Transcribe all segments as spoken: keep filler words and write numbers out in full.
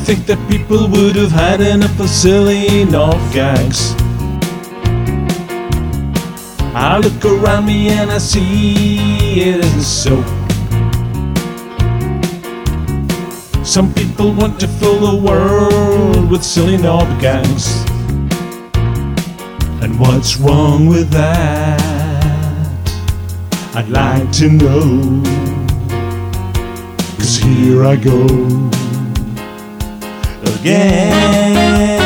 think that people would have had enough of silly enough gags. I look around me and I see it isn't so. Some people want to fill the world with silly knob gags. And what's wrong with that? I'd like to know. 'Cause here I go again.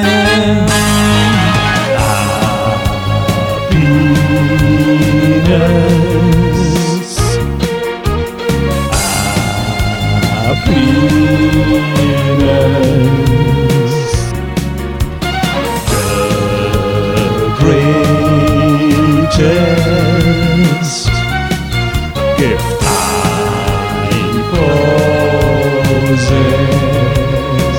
Happiness, happiness, the greatest gift I possess.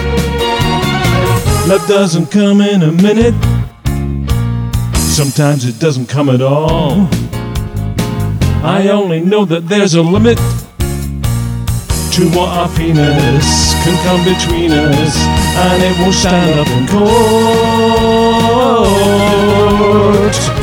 Love doesn't come in a minute. Sometimes it doesn't come at all. I only know that there's a limit to what happiness can come between us, and it won't stand up in court.